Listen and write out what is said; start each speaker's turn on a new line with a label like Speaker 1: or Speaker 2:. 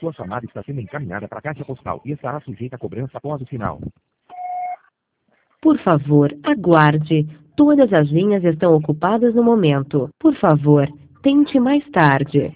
Speaker 1: Sua chamada está sendo encaminhada para a caixa postal e estará sujeita a cobrança após o sinal.
Speaker 2: Por favor, aguarde. Todas as linhas estão ocupadas no momento. Por favor, tente mais tarde.